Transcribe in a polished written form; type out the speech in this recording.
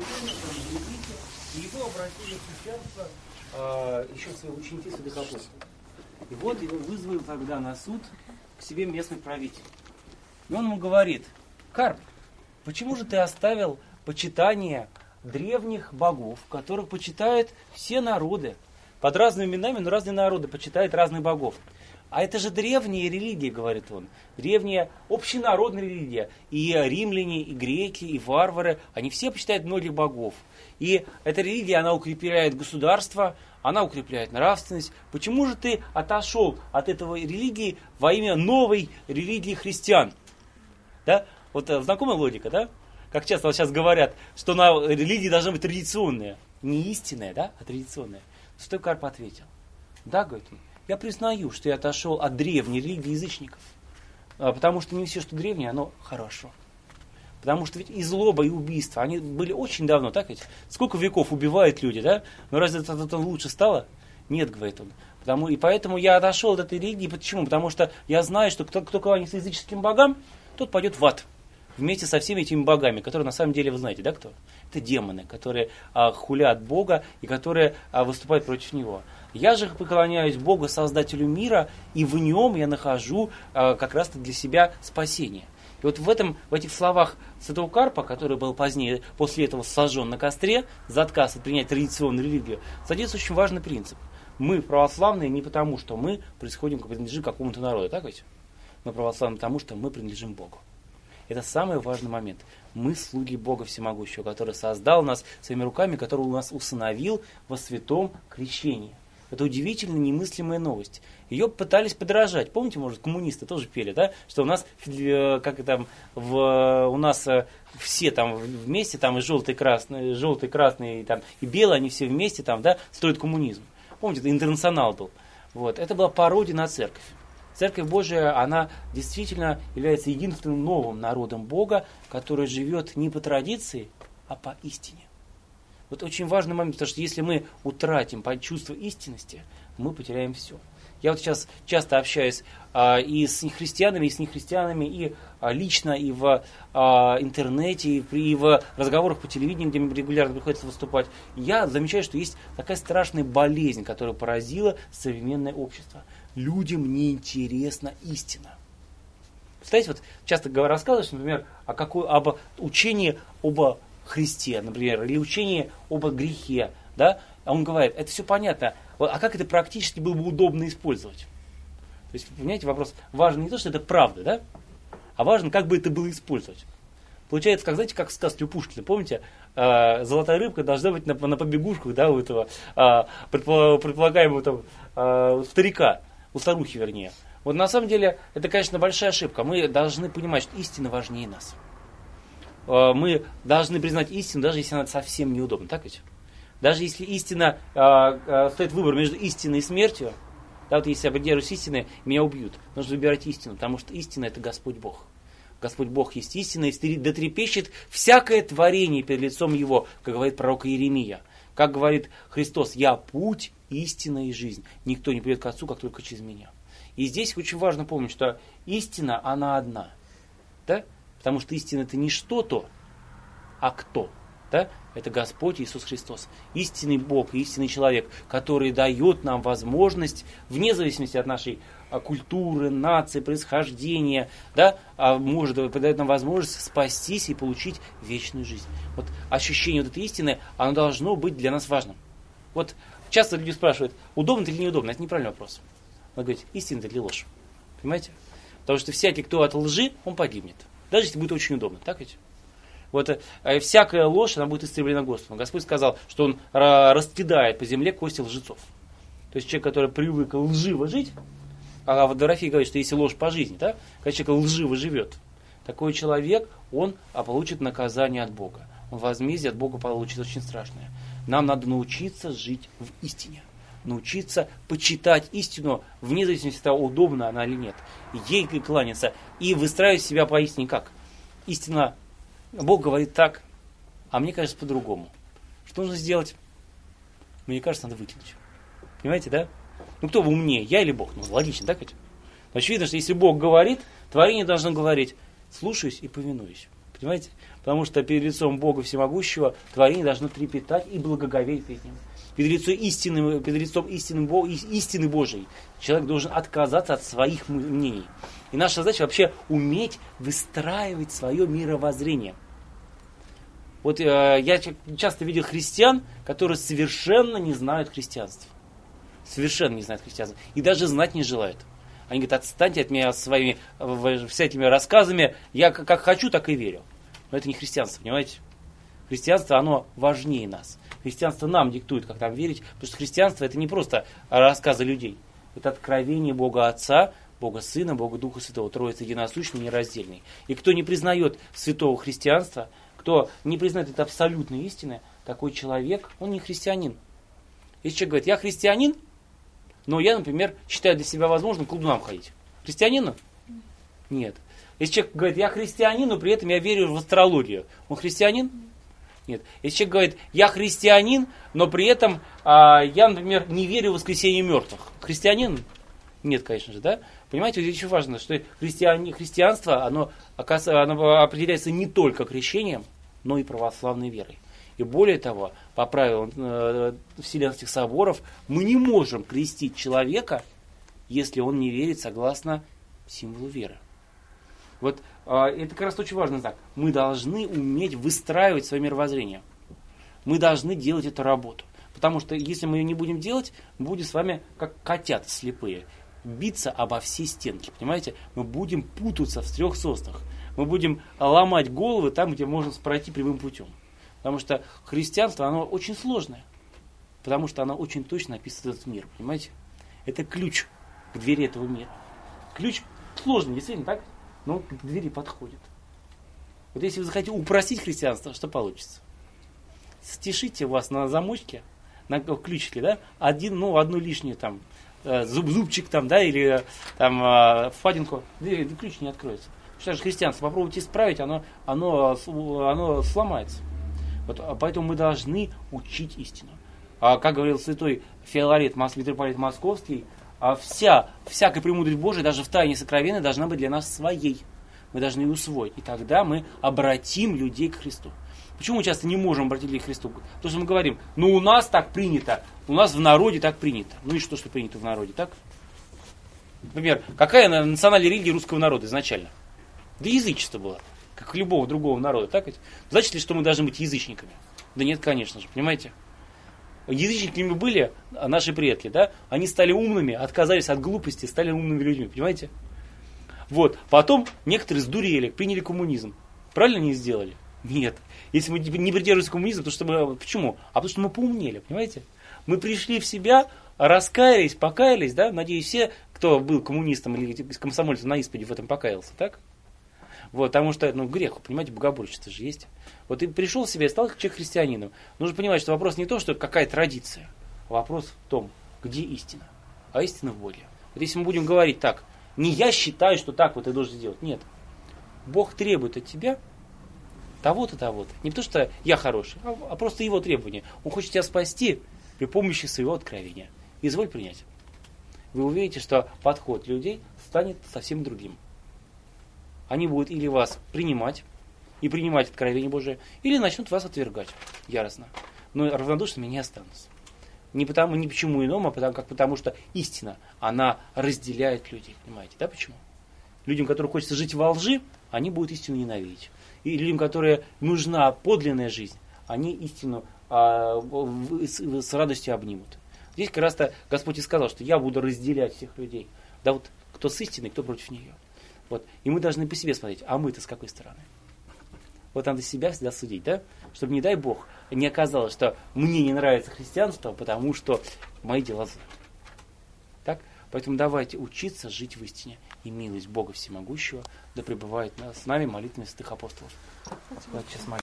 и его обратили в христианство еще свои ученики святых апостолов. И вот его вызвал тогда на суд к себе местный правитель. И он ему говорит: Карп, почему же ты оставил почитание древних богов, которых почитают все народы? Под разными именами, но разные народы почитают разных богов. А это же древняя религия, говорит он. Древняя общенародная религия. И римляне, и греки, и варвары, они все почитают многих богов. И эта религия, она укрепляет государство, она укрепляет нравственность. Почему же ты отошел от этой религии во имя новой религии христиан? Да? Вот знакомая логика, да? Как часто вот сейчас говорят, что религии должна быть традиционная. Не истинная, да, а традиционная. Святой Карп ответил: да, говорит он, я признаю, что я отошел от древней религии язычников. Потому что не все, что древнее, оно хорошо. Потому что ведь и злоба, и убийство, они были очень давно, так ведь? Сколько веков убивают люди, да? Но разве это лучше стало? Нет, говорит он. И поэтому я отошел от этой религии. Почему? Потому что я знаю, что кто кланяется языческим богам, тот пойдет в ад. Вместе со всеми этими богами, которые на самом деле, вы знаете, да, кто? Это демоны, которые хулят Бога и которые выступают против Него. Я же поклоняюсь Богу, Создателю мира, и в Нем я нахожу как раз-то для себя спасение. И вот в этих словах святого Карпа, который был позднее, после этого сожжен на костре, за отказ от принять традиционную религию, содержится очень важный принцип. Мы православные не потому, что мы принадлежим какому-то народу, так ведь? Мы православные потому, что мы принадлежим Богу. Это самый важный момент. Мы слуги Бога Всемогущего, который создал нас своими руками, который нас усыновил во святом крещении. Это удивительно немыслимая новость. Ее пытались подражать. Помните, может, коммунисты тоже пели, да? Что у нас, у нас все там вместе, там и желтый, красный, там, и белый, они все вместе там, да, строят коммунизм. Помните, это интернационал был. Вот. Это была пародия на церковь. Церковь Божия, она действительно является единственным новым народом Бога, который живет не по традиции, а по истине. Вот очень важный момент, потому что если мы утратим чувство истинности, мы потеряем все. Я вот сейчас часто общаюсь и с христианами, и с нехристианами, и лично, и в интернете, и в разговорах по телевидению, где мне регулярно приходится выступать. Я замечаю, что есть такая страшная болезнь, которая поразила современное общество. Людям неинтересна истина. Представляете, вот часто рассказываешь, например, об учении об Христе, например, или учении об грехе, да? А он говорит, это все понятно, а как это практически было бы удобно использовать? То есть, понимаете, вопрос важен не то, что это правда, да? А важно, как бы это было использовать. Получается, знаете, как в сказке у Пушкина, помните, золотая рыбка должна быть на побегушках, да, у этого предполагаемого там, старика, у старухи, вернее. Вот на самом деле, это, конечно, большая ошибка. Мы должны понимать, что истина важнее нас. Мы должны признать истину, даже если она совсем неудобна, так ведь? Даже если истина, стоит выбор между истиной и смертью, да, вот если я придерживаюсь истины, меня убьют. Нужно выбирать истину, потому что истина — это Господь Бог. Господь Бог есть истина, и дотрепещет всякое творение перед лицом Его, как говорит пророк Иеремия. Как говорит Христос, я путь, истина и жизнь. Никто не придет к Отцу, как только через меня. И здесь очень важно помнить, что истина, она одна. Да? Потому что истина — это не что-то, а кто. Да? Это Господь Иисус Христос. Истинный Бог, истинный человек, который дает нам возможность, вне зависимости от нашей культуры, нации, происхождения, да, дает нам возможность спастись и получить вечную жизнь. Вот ощущение вот этой истины, оно должно быть для нас важным. Вот часто люди спрашивают, удобно это или неудобно. Это неправильный вопрос. Он говорит, истина это или ложь. Понимаете? Потому что всякий, кто от лжи, он погибнет. Даже если будет очень удобно. Так ведь? Вот всякая ложь, она будет истреблена Господом. Господь сказал, что Он раскидает по земле кости лжецов. То есть человек, который привык лживо жить, а в Дорофее говорит, что если ложь по жизни, да, когда человек лживо живет, такой человек, он получит наказание от Бога. Он возмездие от Бога получит очень страшное. Нам надо научиться жить в истине. Научиться почитать истину, вне зависимости от того, удобна она или нет. Ей кланяться и выстраивать себя по истине как? Истина, Бог говорит так, а мне кажется по-другому. Что нужно сделать? Мне кажется, надо выкинуть. Понимаете, да? Ну кто вы умнее, я или Бог? Ну логично, так ведь? Очевидно, что если Бог говорит, творение должно говорить, слушаюсь и повинуюсь. Понимаете? Потому что перед лицом Бога Всемогущего творение должно трепетать и благоговеть перед Ним. Перед лицом истины Божией человек должен отказаться от своих мнений. И наша задача вообще уметь выстраивать свое мировоззрение. Вот я часто видел христиан, которые совершенно не знают христианства. Совершенно не знают христианства. И даже знать не желают. Они говорят, отстаньте от меня своими всякими рассказами. Я как хочу, так и верю. Но это не христианство, понимаете? Христианство, оно важнее нас. Христианство нам диктует, как нам верить. Потому что христианство это не просто рассказы людей. Это откровение Бога Отца, Бога Сына, Бога Духа Святого, Троицы единосущной, нераздельной. И кто не признает святого христианства, кто не признает это абсолютной истины, такой человек, он не христианин. Если человек говорит, я христианин, но я, например, считаю для себя возможным к колдунам ходить. Христианин? Нет. Если человек говорит, я христианин, но при этом я верю в астрологию, он христианин? Нет. Если человек говорит, я христианин, но при этом я, например, не верю в воскресение мертвых, христианин? Нет, конечно же, да? Понимаете, здесь еще важно, что христианство, оно определяется не только крещением, но и православной верой. И более того, по правилам Вселенских соборов, мы не можем крестить человека, если он не верит согласно символу веры. Вот это как раз очень важный знак. Мы должны уметь выстраивать свое мировоззрение. Мы должны делать эту работу. Потому что если мы ее не будем делать, мы будем с вами как котята слепые. Биться обо все стенки. Понимаете? Мы будем путаться в трех соснах. Мы будем ломать головы там, где можно пройти прямым путем. Потому что христианство, оно очень сложное. Потому что оно очень точно описывает этот мир. Понимаете? Это ключ к двери этого мира. Ключ сложный, действительно, так? Но к двери подходит. Вот если вы захотите упростить христианство, что получится? Стишите у вас на замочке, на ключике, да, одну лишнюю там, зубчик там, да, или там впадинку, ключ не откроется. Что же христианство, попробуйте исправить, оно сломается. Вот, поэтому мы должны учить истину. Как говорил святой Филарет, митрополит Московский, всякая премудрость Божия, даже в тайне сокровенной, должна быть для нас своей. Мы должны ее усвоить. И тогда мы обратим людей к Христу. Почему мы часто не можем обратить людей к Христу? Потому что мы говорим, у нас так принято, у нас в народе так принято. Ну и что принято в народе, так? Например, какая национальная религия русского народа изначально? Да язычество было, как любого другого народа, так ведь? Значит ли, что мы должны быть язычниками? Да нет, конечно же, понимаете? Язычниками были наши предки, да? Они стали умными, отказались от глупости, стали умными людьми, понимаете? Вот, потом некоторые сдурели, приняли коммунизм. Правильно они сделали? Нет. Если мы не придерживаемся коммунизма, то что мы... Почему? Потому что мы поумнели, понимаете? Мы пришли в себя, раскаялись, покаялись, да? Надеюсь, все, кто был коммунистом или комсомольцем на исповеди, в этом покаялся, так? Вот, потому что, грех, понимаете, богоборчество же есть. Вот и пришел в себя и стал человек христианином. Нужно понимать, что вопрос не то, что какая традиция, а вопрос в том, где истина. А истина в Боге. Вот если мы будем говорить так, не я считаю, что так вот ты должен сделать. Нет. Бог требует от тебя того-то, того-то. Не потому что я хороший, а просто его требования. Он хочет тебя спасти при помощи своего откровения. Изволь принять. Вы увидите, что подход людей станет совсем другим. Они будут или вас принимать и принимать откровение Божие, или начнут вас отвергать яростно. Но равнодушными не останутся. Не почему иному, а потому что истина, она разделяет людей. Понимаете, да, почему? Людям, которым хочется жить во лжи, они будут истину ненавидеть. И людям, которым нужна подлинная жизнь, они истину с радостью обнимут. Здесь как раз-то Господь и сказал, что я буду разделять всех людей. Да вот кто с истиной, кто против нее. Вот. И мы должны по себе смотреть, а мы-то с какой стороны? Вот надо себя всегда судить, да? Чтобы, не дай Бог, не оказалось, что мне не нравится христианство, потому что мои дела злы. Так? Поэтому давайте учиться жить в истине. И милость Бога Всемогущего да пребывает с нами молитвами святых апостолов.